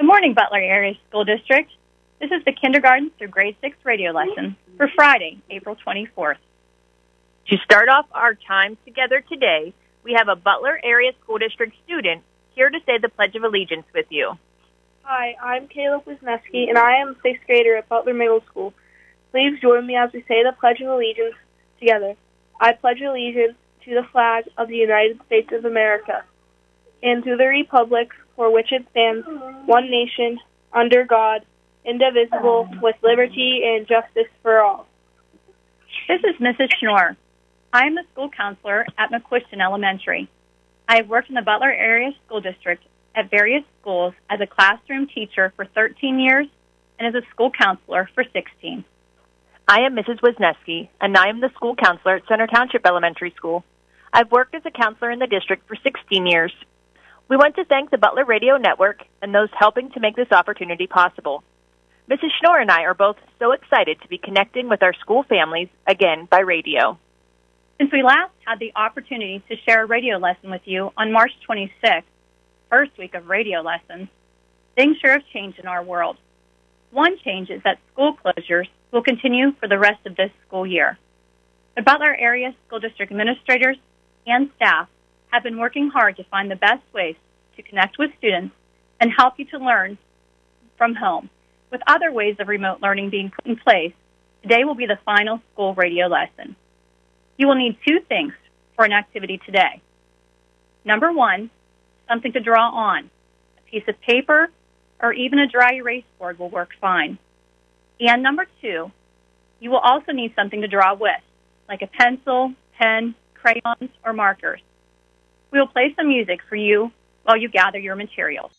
morning, Butler Area School District. This is the kindergarten through grade 6 radio lesson for Friday, April 24th. To start off our time together today, we have a Butler Area School District student here to say the Pledge of Allegiance with you. Hi, I'm Caleb Wisniewski, and I am a 6th grader at Butler Middle School. Please join me as we say the Pledge of Allegiance together. I pledge allegiance to the flag of the United States of America and to the republic for which it stands, one nation, under God, indivisible, with liberty and justice for all. This is Mrs. Schnorr. I am the school counselor at McQuiston Elementary. I have worked in the Butler Area School District at various schools as a classroom teacher for 13 years and as a school counselor for 16. I am Mrs. Wisniewski, and I am the school counselor at Center Township Elementary School. I've worked as a counselor in the district for 16 years. We want to thank the Butler Radio Network and those helping to make this opportunity possible. Mrs. Schnorr and I are both so excited to be connecting with our school families again by radio. Since we last had the opportunity to share a radio lesson with you on March 26th, first week of radio lessons, things sure have changed in our world. One change is that school closures will continue for the rest of this school year. The Butler Area School District administrators and staff have been working hard to find the best ways to connect with students and help you to learn from home. With other ways of remote learning being put in place, today will be the final school radio lesson. You will need two things for an activity today. Number one, something to draw on. A piece of paper or even a dry erase board will work fine. And number two, you will also need something to draw with, like a pencil, pen, crayons, or markers. We will play some music for you while you gather your materials.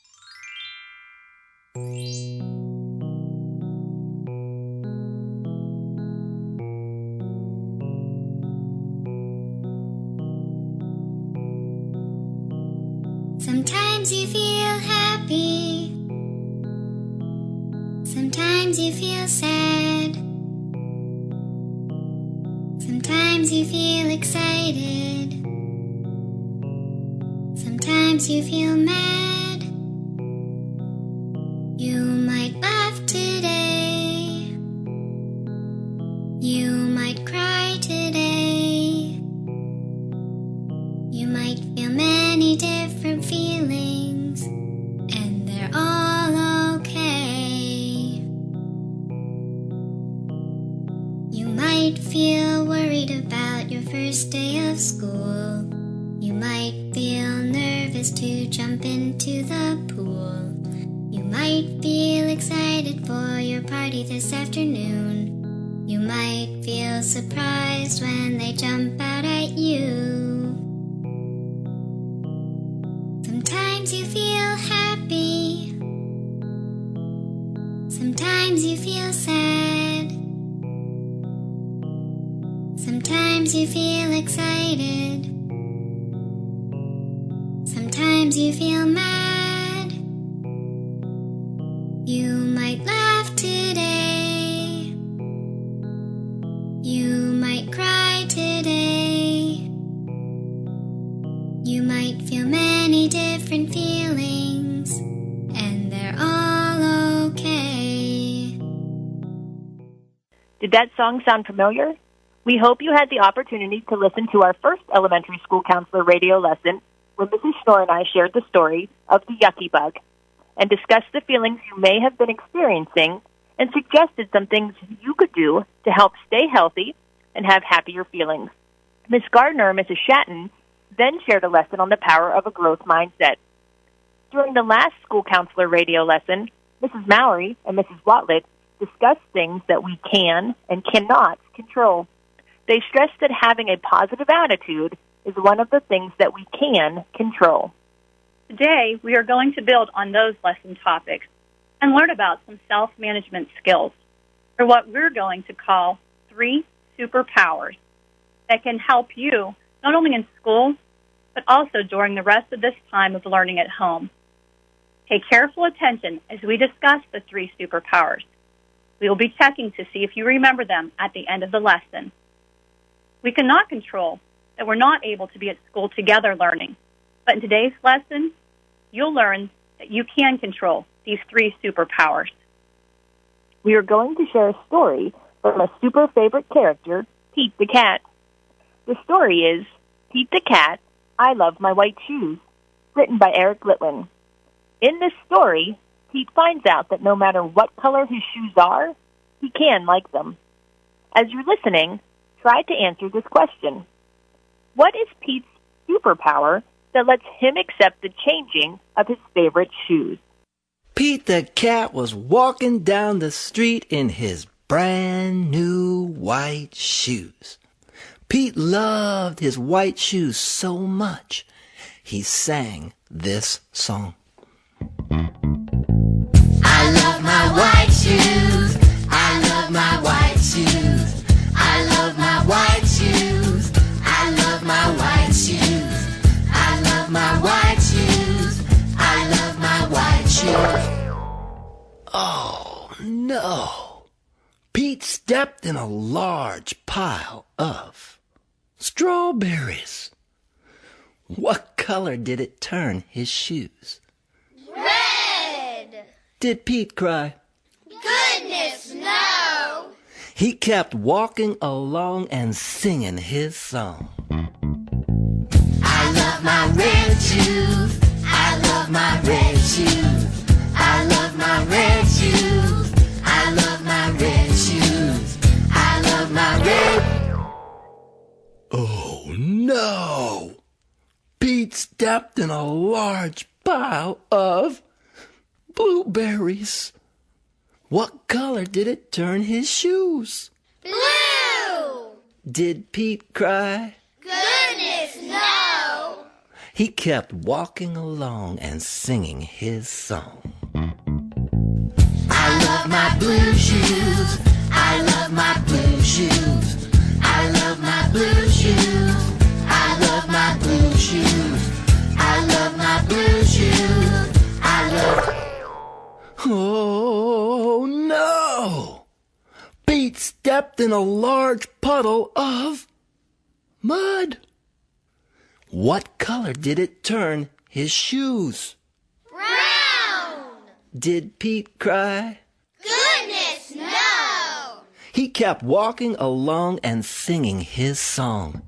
Sometimes you feel happy. Sometimes you feel sad. Sometimes you feel excited. Sometimes you feel mad. You might laugh today. You might cry today. You might feel many different feelings, and they're all okay. You might feel worried about your first day of school. You might feel nervous to jump into the pool. You might feel excited for your party this afternoon. You might feel surprised when they jump out at you. Sometimes you feel happy. Sometimes you feel sad. Sometimes you feel excited. Sometimes you feel mad. You might laugh today. You might cry today. You might feel many different feelings, and they're all okay. Did that song sound familiar? We hope you had the opportunity to listen to our first elementary school counselor radio lesson where Mrs. Schnorr and I shared the story of the yucky bug and discussed the feelings you may have been experiencing and suggested some things you could do to help stay healthy and have happier feelings. Ms. Gardner and Mrs. Shatton then shared a lesson on the power of a growth mindset. During the last school counselor radio lesson, Mrs. Mallory and Mrs. Watlet discussed things that we can and cannot control. They stressed that having a positive attitude is one of the things that we can control. Today, we are going to build on those lesson topics and learn about some self-management skills, or what we're going to call 3 superpowers that can help you not only in school, but also during the rest of this time of learning at home. Pay careful attention as we discuss the 3 superpowers. We will be checking to see if you remember them at the end of the lesson. We cannot control that we're not able to be at school together learning, but in today's lesson, you'll learn that you can control these 3 superpowers. We are going to share a story from a super favorite character, Pete the Cat. The story is Pete the Cat, I Love My White Shoes, written by Eric Litwin. In this story, Pete finds out that no matter what color his shoes are, he can like them. As you're listening, try to answer this question. What is Pete's superpower that lets him accept the changing of his favorite shoes? Pete the Cat was walking down the street in his brand new white shoes. Pete loved his white shoes so much, he sang this song. I love my white shoes. I love my white shoes. I love my white shoes. I love my white shoes. I love my white shoes. I love my white shoes. Oh, no. Pete stepped in a large pile of strawberries. What color did it turn his shoes? Red! Did Pete cry? Goodness, no! He kept walking along and singing his song. I love my red shoes. I love my red shoes. I love my red shoes. I love my red shoes. I love my red. Oh, no! Pete stepped in a large pile of blueberries. What color did it turn his shoes? Blue! Did Pete cry? Goodness, no! He kept walking along and singing his song. I love my blue shoes. I love my blue shoes. I love my blue shoes. I love my blue shoes. I love my blue shoes. I love. Oh, no! Pete stepped in a large puddle of mud. What color did it turn his shoes? Brown! Did Pete cry? Goodness, no! He kept walking along and singing his song.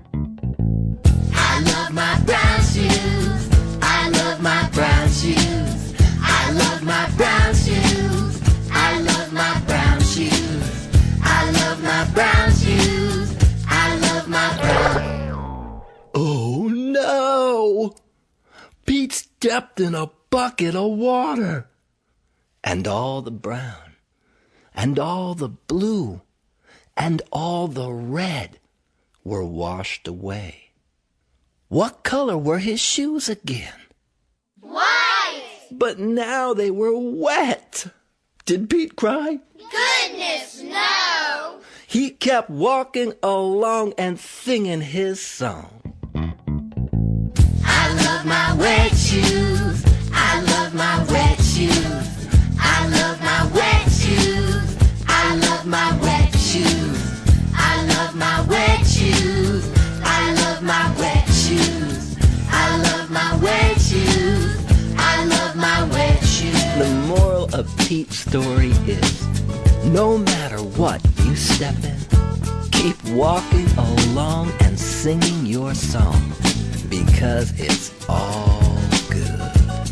I love my brown shoes. I love my brown shoes. I love my brown shoes. I love my brown shoes. I love my brown shoes. I love my brown. Oh, no! Pete stepped in a bucket of water. And all the brown, and all the blue, and all the red were washed away. What color were his shoes again? White! But now they were wet. Did Pete cry? Goodness, no! He kept walking along and singing his song. I love my wet shoes. I love my wet shoes. I love my wet shoes. I love my wet shoes. I love my wet shoes. I love my wet shoes. I love my wet shoes. I love my wet shoes. The moral of Pete's story is, no matter what you step in, keep walking along and singing your song, because it's all good.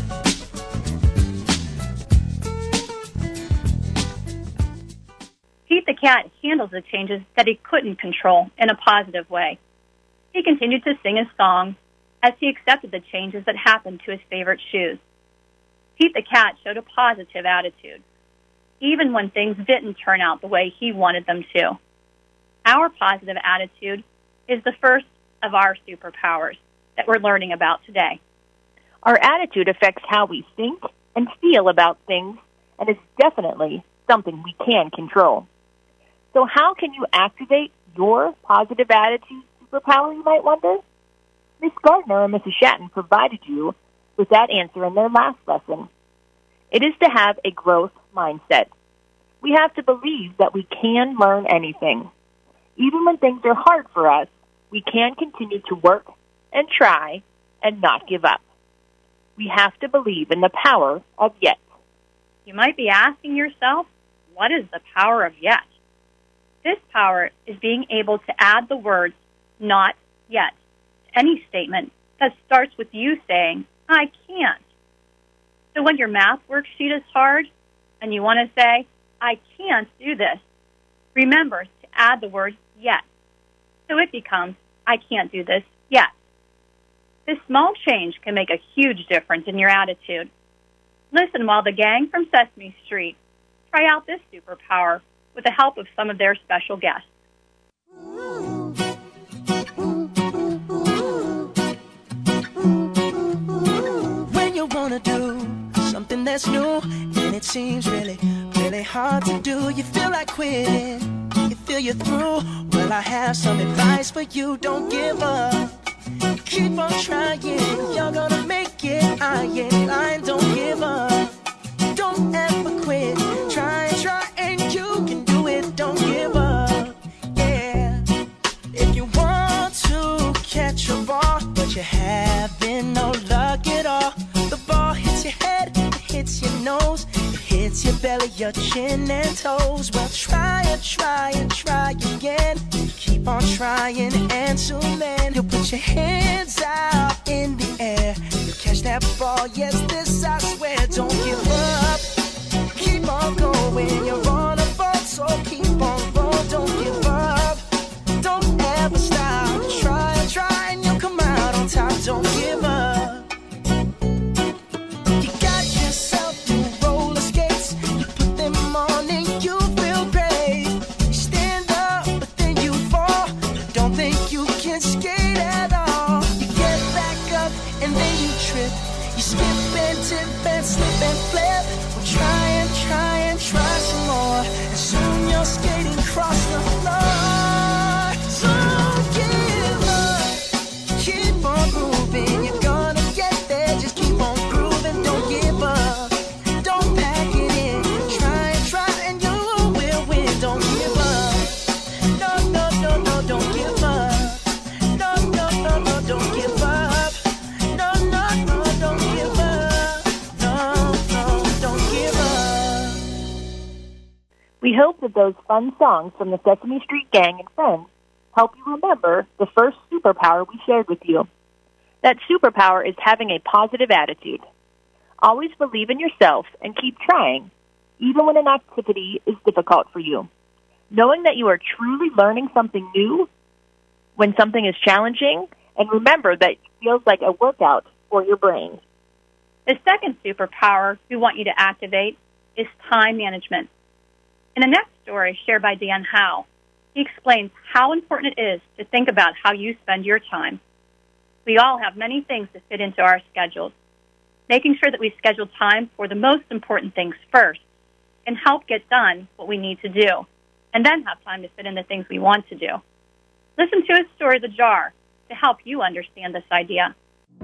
Pete the Cat handles the changes that he couldn't control in a positive way. He continued to sing his song as he accepted the changes that happened to his favorite shoes. Pete the Cat showed a positive attitude, even when things didn't turn out the way he wanted them to. Our positive attitude is the first of our superpowers that we're learning about today. Our attitude affects how we think and feel about things, and is definitely something we can control. So how can you activate your positive attitude superpower, you might wonder? Miss Gardner and Mrs. Shatton provided you with that answer in their last lesson. It is to have a growth mindset. We have to believe that we can learn anything. Even when things are hard for us, we can continue to work and try and not give up. We have to believe in the power of yet. You might be asking yourself, what is the power of yet? This power is being able to add the words not yet to any statement that starts with you saying, I can't. So when your math worksheet is hard and you want to say, I can't do this, remember to add the word yet. So it becomes, I can't do this yet. This small change can make a huge difference in your attitude. Listen while the gang from Sesame Street try out this superpower with the help of some of their special guests. When you want to do something that's new and it seems really, really hard to do, you feel like quitting, you feel you're through. Well, I have some advice for you, don't give up. Keep on trying, you're gonna make it. I ain't lying, don't give up. Don't ever quit. Try and you can do it. Don't give up. Yeah. If you want to catch a ball, but you're having no luck at all, the ball hits your head, it hits your nose, it hits your belly, your chin and toes. Well, try again. Keep on trying, and soon then you'll put your hands out in the air. You'll catch that ball, yes, this I swear. Don't give up. Keep on going, you're on a boat, so keep on going. Don't give up. Don't ever stop. Try, and you'll come out on top. Don't give up. You got yourself new roller skates. You put them on and you feel great. You stand up, but then you fall. Don't think you can skate at all. You get back up and then you trip. You skip and tip and slip and flip. Well, try some more. And soon you're skating across the floor. Don't give up. Keep on moving. You're gonna get there. Just keep on grooving. Don't give up. Don't pack it in. Try, and you will win. Don't give up. No, don't give up. No, don't give up. No, don't give up. No, don't give up. We hope that those fun songs from the Sesame Street Gang and friends help you remember the first superpower we shared with you. That superpower is having a positive attitude. Always believe in yourself and keep trying, even when an activity is difficult for you. Knowing that you are truly learning something new when something is challenging, and remember that it feels like a workout for your brain. The second superpower we want you to activate is time management. In the next story shared by Dan Howe, he explains how important it is to think about how you spend your time. We all have many things to fit into our schedules. Making sure that we schedule time for the most important things first can help get done what we need to do, and then have time to fit in the things we want to do. Listen to his story, The Jar, to help you understand this idea.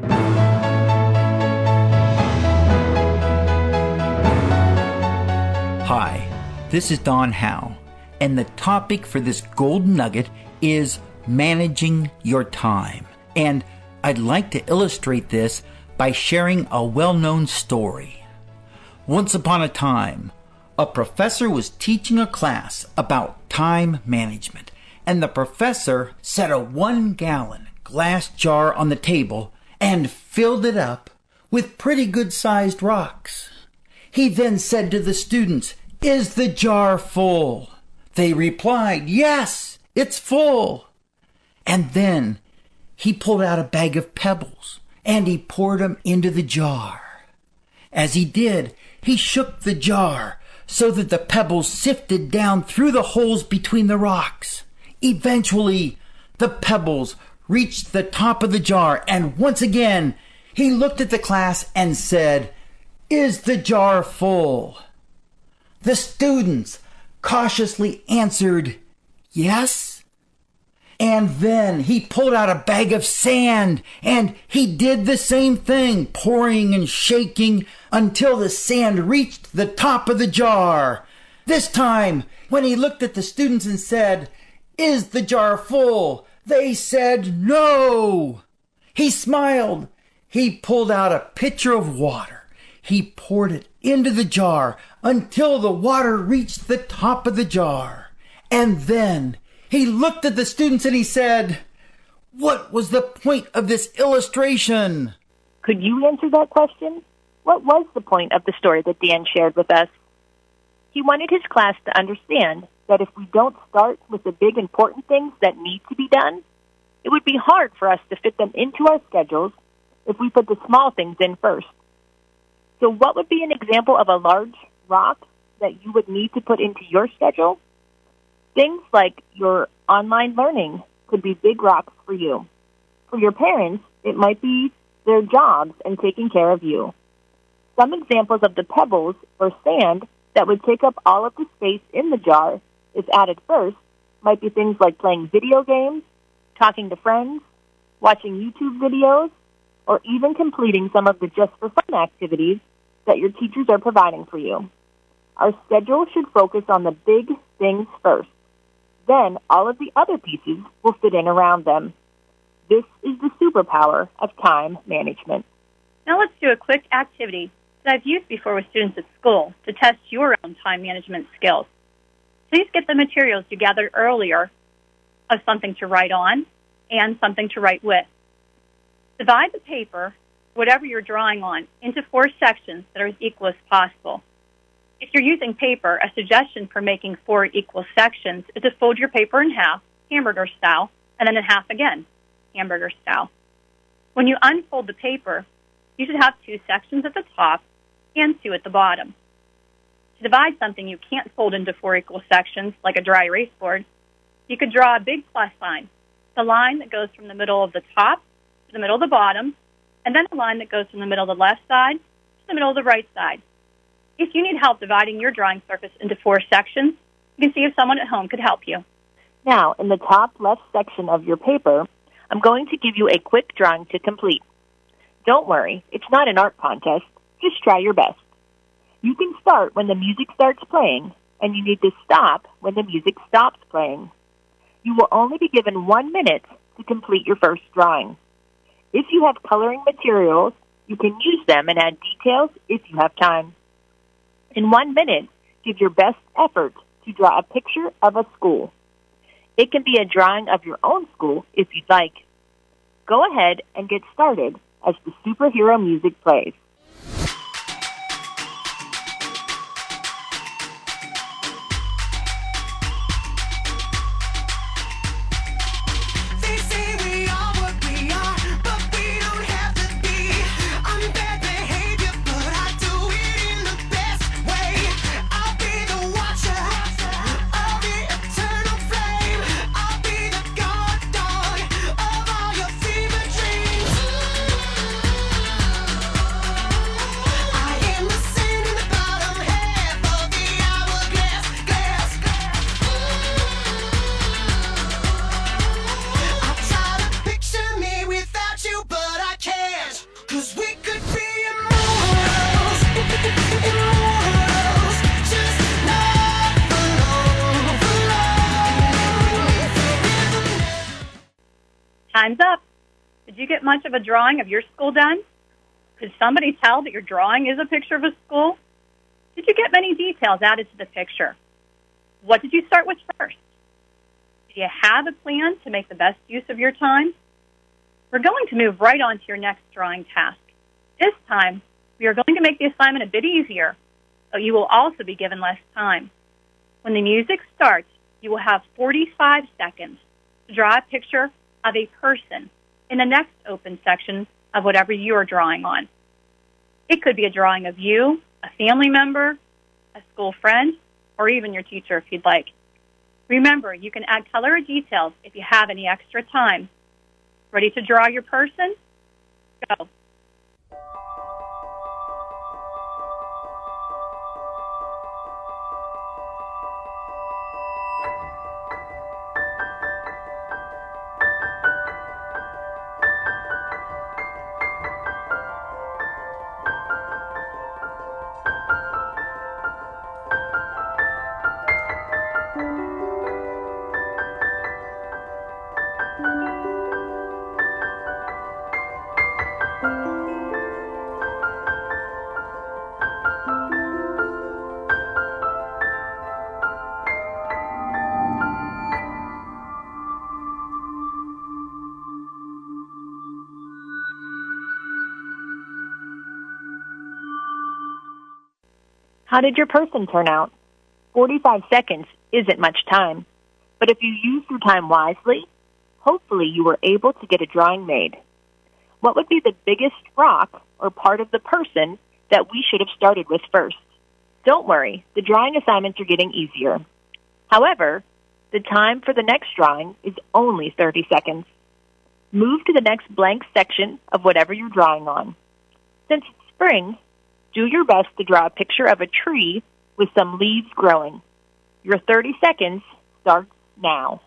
Hi, this is Don Howe, and the topic for this golden nugget is managing your time. And I'd like to illustrate this by sharing a well-known story. Once upon a time, a professor was teaching a class about time management, and the professor set a 1-gallon glass jar on the table and filled it up with pretty good-sized rocks. He then said to the students, "Is the jar full?" They replied, "Yes, it's full." And then he pulled out a bag of pebbles and he poured them into the jar. As he did, he shook the jar so that the pebbles sifted down through the holes between the rocks. Eventually, the pebbles reached the top of the jar, and once again, he looked at the class and said, "Is the jar full?" The students cautiously answered, "Yes." And then he pulled out a bag of sand, and he did the same thing, pouring and shaking until the sand reached the top of the jar. This time, when he looked at the students and said, "Is the jar full?" they said, "No." He smiled. He pulled out a pitcher of water. He poured it into the jar until the water reached the top of the jar. And then he looked at the students and he said, "What was the point of this illustration?" Could you answer that question? What was the point of the story that Dan shared with us? He wanted his class to understand that if we don't start with the big important things that need to be done, it would be hard for us to fit them into our schedules if we put the small things in first. So what would be an example of a large rock that you would need to put into your schedule? Things like your online learning could be big rocks for you. For your parents, it might be their jobs and taking care of you. Some examples of the pebbles or sand that would take up all of the space in the jar if added first might be things like playing video games, talking to friends, watching YouTube videos, or even completing some of the just for fun activities that your teachers are providing for you. Our schedule should focus on the big things first. Then all of the other pieces will fit in around them. This is the superpower of time management. Now let's do a quick activity that I've used before with students at school to test your own time management skills. Please get the materials you gathered earlier of something to write on and something to write with. Divide the paper, whatever you're drawing on, into 4 sections that are as equal as possible. If you're using paper, a suggestion for making 4 equal sections is to fold your paper in half, hamburger style, and then in half again, hamburger style. When you unfold the paper, you should have 2 sections at the top and 2 at the bottom. To divide something you can't fold into 4 equal sections, like a dry erase board, you could draw a big plus sign, the line that goes from the middle of the top to the middle of the bottom, and then a line that goes from the middle of the left side to the middle of the right side. If you need help dividing your drawing surface into 4 sections, you can see if someone at home could help you. Now, in the top left section of your paper, I'm going to give you a quick drawing to complete. Don't worry, it's not an art contest. Just try your best. You can start when the music starts playing, and you need to stop when the music stops playing. You will only be given 1 minute to complete your first drawing. If you have coloring materials, you can use them and add details if you have time. In 1 minute, give your best effort to draw a picture of a school. It can be a drawing of your own school if you'd like. Go ahead and get started as the superhero music plays. Time's up. Did you get much of a drawing of your school done? Could somebody tell that your drawing is a picture of a school? Did you get many details added to the picture? What did you start with first? Do you have a plan to make the best use of your time? We're going to move right on to your next drawing task. This time, we are going to make the assignment a bit easier, but you will also be given less time. When the music starts, you will have 45 seconds to draw a picture of a person in the next open section of whatever you're drawing on. It could be a drawing of you, a family member, a school friend, or even your teacher if you'd like. Remember, you can add color or details if you have any extra time. Ready to draw your person? Go. How did your person turn out? 45 seconds isn't much time, but if you use your time wisely, hopefully you were able to get a drawing made. What would be the biggest rock or part of the person that we should have started with first? Don't worry, the drawing assignments are getting easier. However, the time for the next drawing is only 30 seconds. Move to the next blank section of whatever you're drawing on. Since it's spring, do your best to draw a picture of a tree with some leaves growing. Your 30 seconds starts now.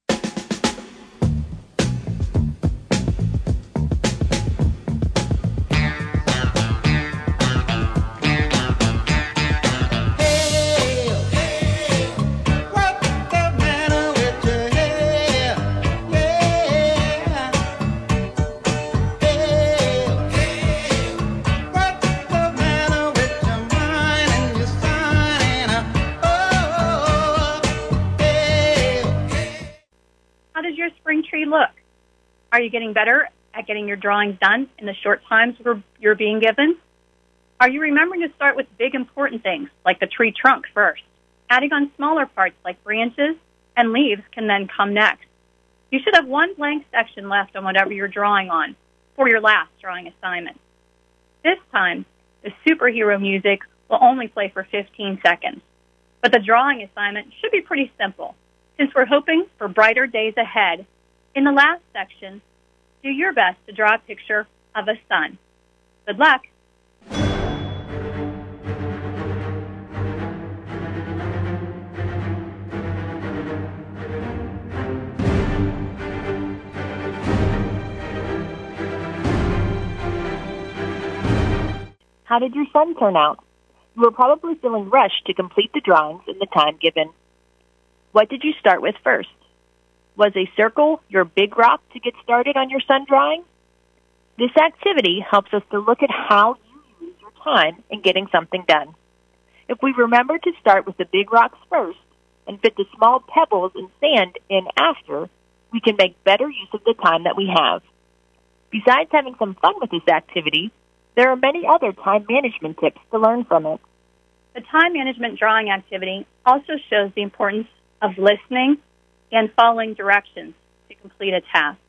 How does your spring tree look? Are you getting better at getting your drawings done in the short times you're being given? Are you remembering to start with big important things like the tree trunk first? Adding on smaller parts like branches and leaves can then come next. You should have one blank section left on whatever you're drawing on for your last drawing assignment. This time, the superhero music will only play for 15 seconds, but the drawing assignment should be pretty simple. Since we're hoping for brighter days ahead, in the last section, do your best to draw a picture of a sun. Good luck. How did your sun turn out? You were probably feeling rushed to complete the drawings in the time given. What did you start with first? Was a circle your big rock to get started on your sun drawing? This activity helps us to look at how you use your time in getting something done. If we remember to start with the big rocks first and fit the small pebbles and sand in after, we can make better use of the time that we have. Besides having some fun with this activity, there are many other time management tips to learn from it. The time management drawing activity also shows the importance of listening and following directions to complete a task.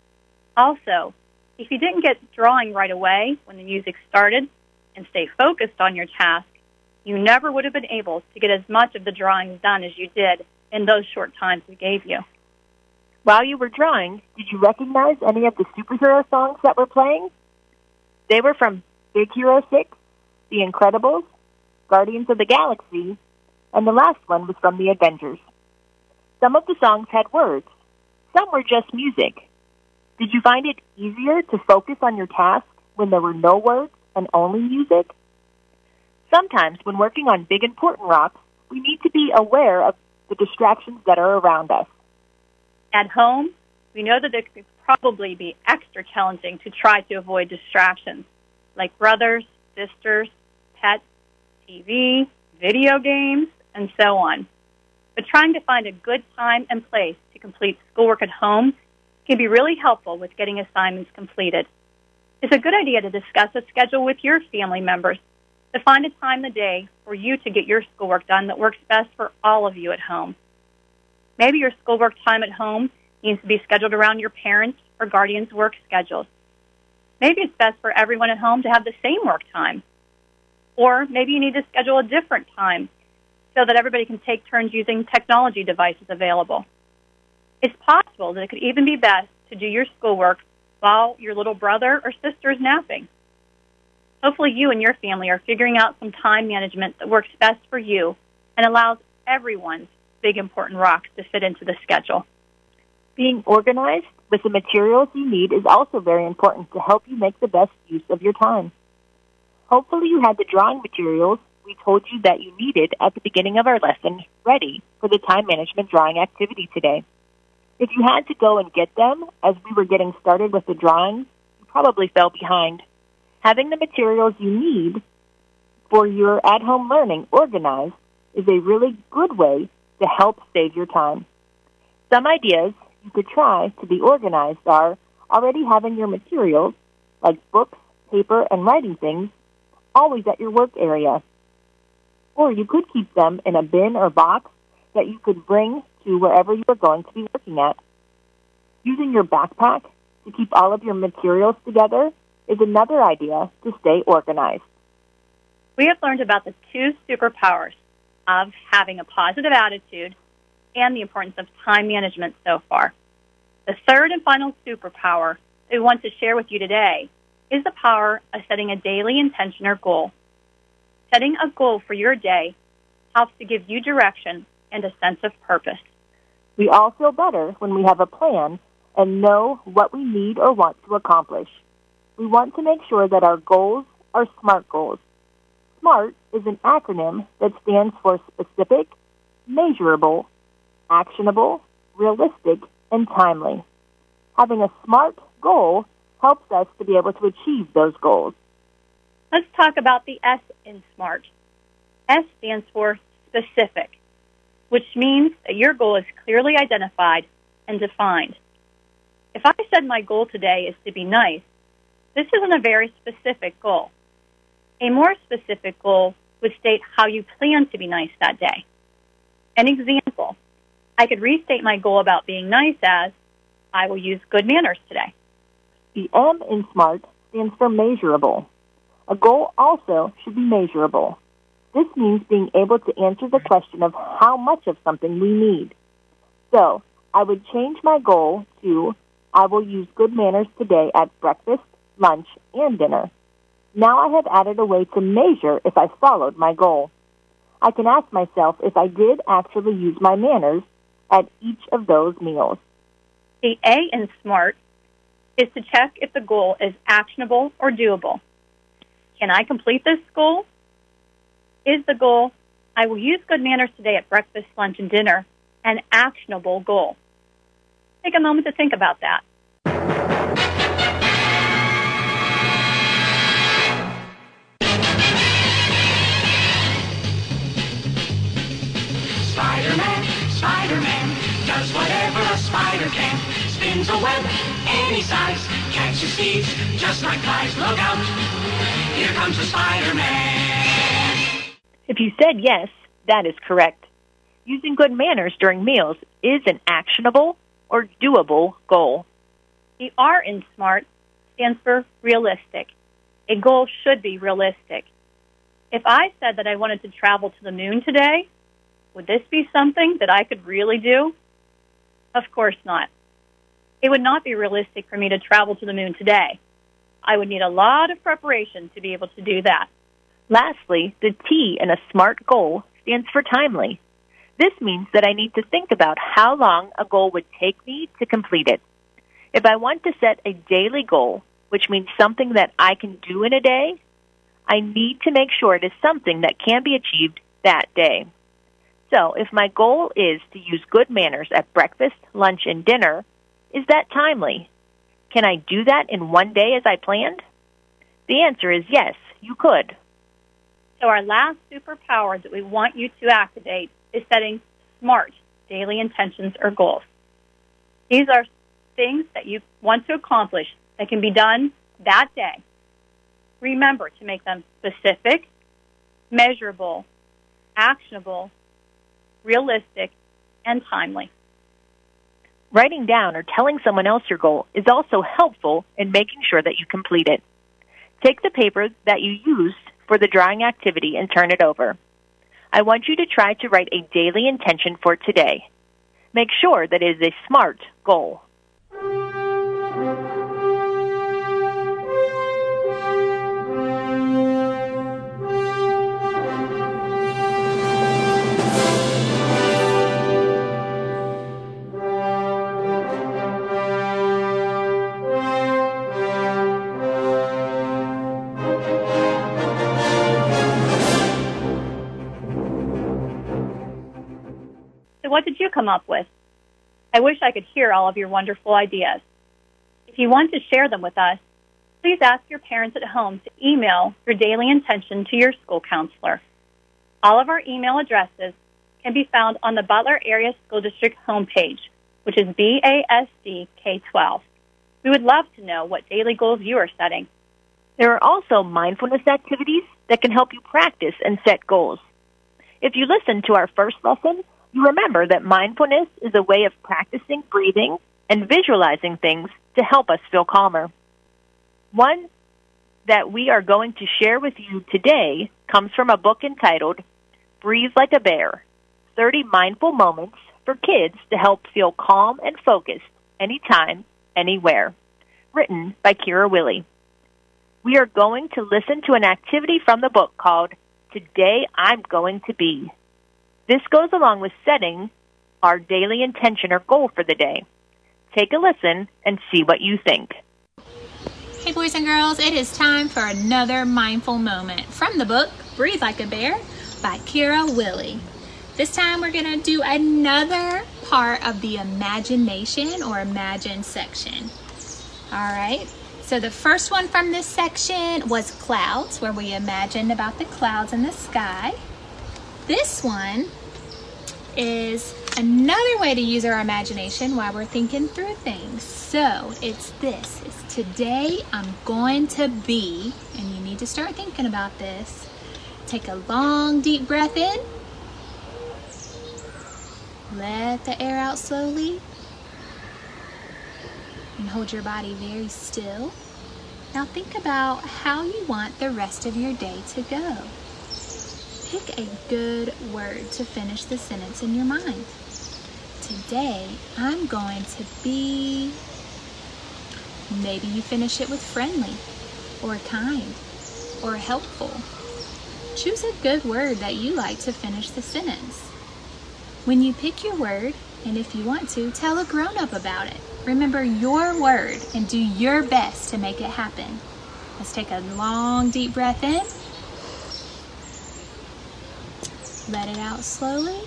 Also, if you didn't get drawing right away when the music started and stay focused on your task, you never would have been able to get as much of the drawings done as you did in those short times we gave you. While you were drawing, did you recognize any of the superhero songs that were playing? They were from Big Hero 6, The Incredibles, Guardians of the Galaxy, and the last one was from The Avengers. Some of the songs had words. Some were just music. Did you find it easier to focus on your task when there were no words and only music? Sometimes when working on big important rocks, we need to be aware of the distractions that are around us. At home, we know that it could probably be extra challenging to try to avoid distractions like brothers, sisters, pets, TV, video games, and so on. But trying to find a good time and place to complete schoolwork at home can be really helpful with getting assignments completed. It's a good idea to discuss a schedule with your family members to find a time of the day for you to get your schoolwork done that works best for all of you at home. Maybe your schoolwork time at home needs to be scheduled around your parents' or guardians' work schedules. Maybe it's best for everyone at home to have the same work time. Or maybe you need to schedule a different time so that everybody can take turns using technology devices available. It's possible that it could even be best to do your schoolwork while your little brother or sister is napping. Hopefully you and your family are figuring out some time management that works best for you and allows everyone's big important rocks to fit into the schedule. Being organized with the materials you need is also very important to help you make the best use of your time. Hopefully you had the drawing materials we told you that you needed at the beginning of our lesson ready for the time management drawing activity today. If you had to go and get them as we were getting started with the drawings, you probably fell behind. Having the materials you need for your at-home learning organized is a really good way to help save your time. Some ideas you could try to be organized are already having your materials, like books, paper, and writing things, always at your work area. or you could keep them in a bin or box that you could bring to wherever you are going to be working at. Using your backpack to keep all of your materials together is another idea to stay organized. We have learned about the two superpowers of having a positive attitude and the importance of time management so far. The third and final superpower that we want to share with you today is the power of setting a daily intention or goal. Setting a goal for your day helps to give you direction and a sense of purpose. We all feel better when we have a plan and know what we need or want to accomplish. We want to make sure that our goals are SMART goals. SMART is an acronym that stands for specific, measurable, actionable, realistic, and timely. Having a SMART goal helps us to be able to achieve those goals. Let's talk about the S in SMART. S stands for specific, which means that your goal is clearly identified and defined. If I said my goal today is to be nice, this isn't a very specific goal. A more specific goal would state how you plan to be nice that day. An example, I could restate my goal about being nice as, I will use good manners today. The M in SMART stands for measurable. A goal also should be measurable. This means being able to answer the question of how much of something we need. So, I would change my goal to, I will use good manners today at breakfast, lunch, and dinner. Now I have added a way to measure if I followed my goal. I can ask myself if I did actually use my manners at each of those meals. The A in SMART is to check if the goal is actionable or doable. Can I complete this goal? Is the goal, I will use good manners today at breakfast, lunch, and dinner, an actionable goal? Take a moment to think about that. Spider-Man does whatever a spider can. Spins a web any size, catches thieves just like flies. Look out, here comes the Spider-Man. If you said yes, that is correct. Using good manners during meals is an actionable or doable goal. The R in SMART stands for realistic. A goal should be realistic. If I said that I wanted to travel to the moon today, would this be something that I could really do? Of course not. It would not be realistic for me to travel to the moon today. I would need a lot of preparation to be able to do that. Lastly, the T in a SMART goal stands for timely. This means that I need to think about how long a goal would take me to complete it. If I want to set a daily goal, which means something that I can do in a day, I need to make sure it is something that can be achieved that day. So, if my goal is to use good manners at breakfast, lunch, and dinner, is that timely? Can I do that in one day as I planned? The answer is yes, you could. So our last superpower that we want you to activate is setting SMART daily intentions or goals. These are things that you want to accomplish that can be done that day. Remember to make them specific, measurable, actionable, realistic, and timely. Writing down or telling someone else your goal is also helpful in making sure that you complete it. Take the paper that you used for the drawing activity and turn it over. I want you to try to write a daily intention for today. Make sure that it is a SMART goal. So what did you come up with? I wish I could hear all of your wonderful ideas. If you want to share them with us, please ask your parents at home to email your daily intention to your school counselor. All of our email addresses can be found on the Butler Area School District homepage, which is BASD-K12. We would love to know what daily goals you are setting. There are also mindfulness activities that can help you practice and set goals. If you listened to our first lesson, you remember that mindfulness is a way of practicing breathing and visualizing things to help us feel calmer. One that we are going to share with you today comes from a book entitled Breathe Like a Bear, 30 Mindful Moments for Kids to Help Feel Calm and Focused Anytime, Anywhere, written by Kira Willie. We are going to listen to an activity from the book called Today I'm Going to Be. This goes along with setting our daily intention or goal for the day. Take a listen and see what you think. Hey boys and girls, it is time for another mindful moment from the book Breathe Like a Bear by Kira Willie. This time we're going to do another part of the imagination or imagine section. Alright, so the first one from this section was clouds, where we imagined about the clouds in the sky. This one is another way to use our imagination while we're thinking through things. So it's this. It's today I'm going to be, and you need to start thinking about this. Take a long, deep breath in. Let the air out slowly. And hold your body very still. Now think about how you want the rest of your day to go. Pick a good word to finish the sentence in your mind. Today, I'm going to be... Maybe you finish it with friendly, or kind, or helpful. Choose a good word that you like to finish the sentence. When you pick your word, and if you want to, tell a grown-up about it. Remember your word and do your best to make it happen. Let's take a long, deep breath in. Let it out slowly.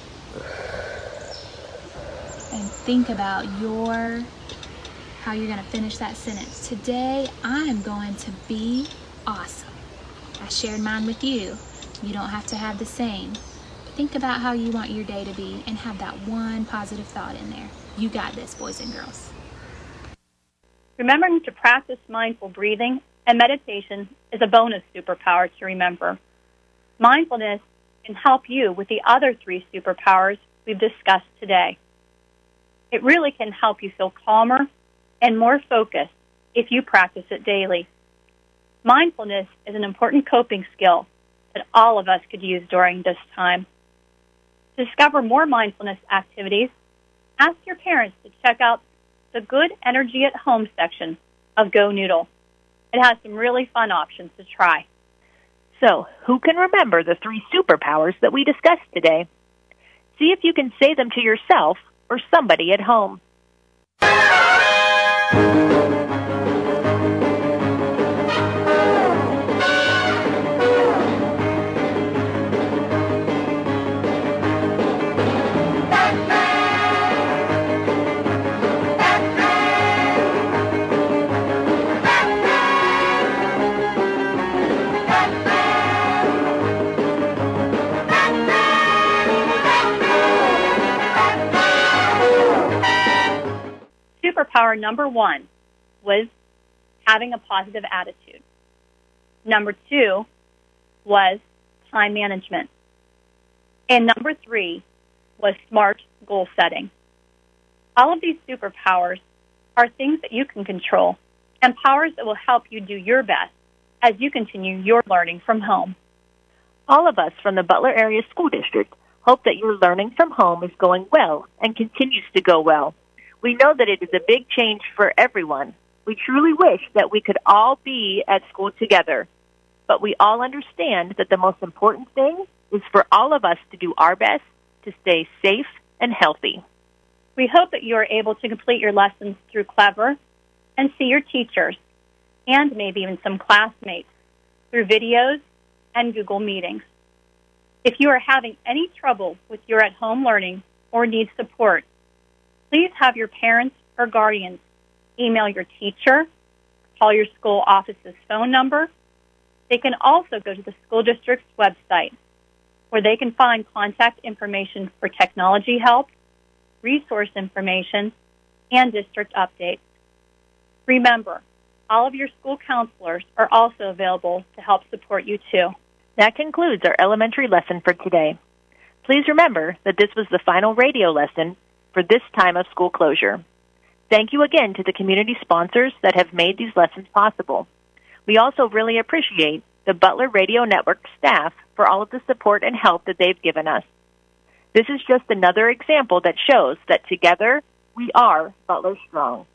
And think about how you're going to finish that sentence. Today, I'm going to be awesome. I shared mine with you. You don't have to have the same. Think about how you want your day to be and have that one positive thought in there. You got this, boys and girls. Remembering to practice mindful breathing and meditation is a bonus superpower to remember. Mindfulness can help you with the other 3 superpowers we've discussed today. It really can help you feel calmer and more focused if you practice it daily. Mindfulness is an important coping skill that all of us could use during this time. To discover more mindfulness activities, ask your parents to check out the Good Energy at Home section of Go Noodle. It has some really fun options to try. So, who can remember the 3 superpowers that we discussed today? See if you can say them to yourself or somebody at home. Superpower number 1 was having a positive attitude. Number 2 was time management. And number 3 was smart goal setting. All of these superpowers are things that you can control and powers that will help you do your best as you continue your learning from home. All of us from the Butler Area School District hope that your learning from home is going well and continues to go well. We know that it is a big change for everyone. We truly wish that we could all be at school together. But we all understand that the most important thing is for all of us to do our best to stay safe and healthy. We hope that you are able to complete your lessons through Clever and see your teachers, and maybe even some classmates, through videos and Google Meetings. If you are having any trouble with your at-home learning or need support, please have your parents or guardians email your teacher, call your school office's phone number. They can also go to the school district's website, where they can find contact information for technology help, resource information, and district updates. Remember, all of your school counselors are also available to help support you too. That concludes our elementary lesson for today. Please remember that this was the final radio lesson for this time of school closure. Thank you again to the community sponsors that have made these lessons possible. We also really appreciate the Butler Radio Network staff for all of the support and help that they've given us. This is just another example that shows that together we are Butler Strong.